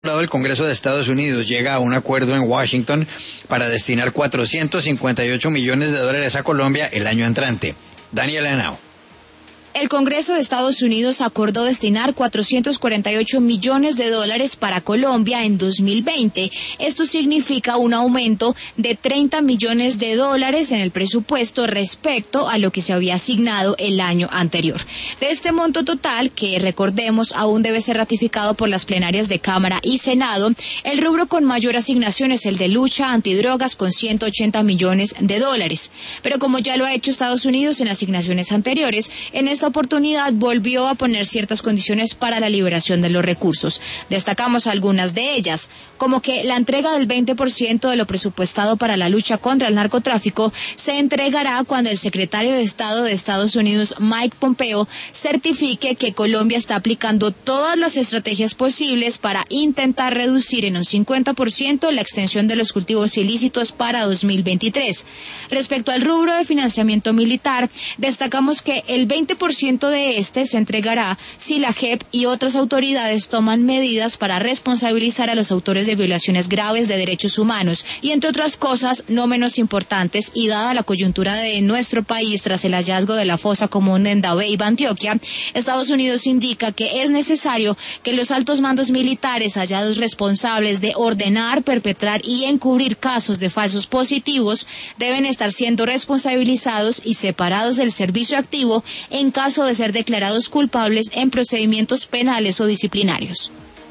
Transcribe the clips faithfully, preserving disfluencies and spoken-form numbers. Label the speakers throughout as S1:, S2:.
S1: El Congreso de Estados Unidos llega a un acuerdo en Washington para destinar cuatrocientos cincuenta y ocho millones de dólares a Colombia el año entrante. Daniela Henao.
S2: El Congreso de Estados Unidos acordó destinar cuatrocientos cuarenta y ocho millones de dólares para Colombia en dos mil veinte. Esto significa un aumento de treinta millones de dólares en el presupuesto respecto a lo que se había asignado el año anterior. De este monto total, que recordemos aún debe ser ratificado por las plenarias de Cámara y Senado, el rubro con mayor asignación es el de lucha antidrogas con ciento ochenta millones de dólares. Pero como ya lo ha hecho Estados Unidos en asignaciones anteriores, en esta oportunidad volvió a poner ciertas condiciones para la liberación de los recursos. Destacamos algunas de ellas, como que la entrega del veinte por ciento de lo presupuestado para la lucha contra el narcotráfico se entregará cuando el secretario de Estado de Estados Unidos, Mike Pompeo, certifique que Colombia está aplicando todas las estrategias posibles para intentar reducir en un cincuenta por ciento la extensión de los cultivos ilícitos para dos mil veintitrés. Respecto al rubro de financiamiento militar, destacamos que el veinte por ciento de este se entregará si la J E P y otras autoridades toman medidas para responsabilizar a los autores de violaciones graves de derechos humanos y, entre otras cosas no menos importantes, y dada la coyuntura de nuestro país tras el hallazgo de la fosa común en Dabeiba, Antioquia, Estados Unidos indica que es necesario que los altos mandos militares hallados responsables de ordenar, perpetrar y encubrir casos de falsos positivos deben estar siendo responsabilizados y separados del servicio activo en caso de ser declarados culpables en procedimientos penales o disciplinarios.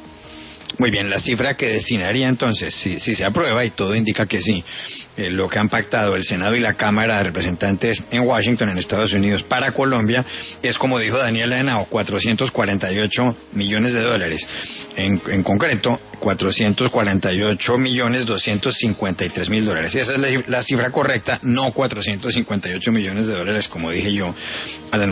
S1: Muy bien, la cifra que destinaría entonces, si, si se aprueba, y todo indica que sí, eh, lo que han pactado el Senado y la Cámara de Representantes en Washington, en Estados Unidos, para Colombia, es, como dijo Daniela Henao, cuatrocientos cuarenta y ocho millones de dólares. En, en concreto, cuatrocientos cuarenta y ocho millones doscientos cincuenta y tres mil dólares. Esa es la, la cifra correcta, no cuatrocientos cincuenta y ocho millones de dólares, como dije yo al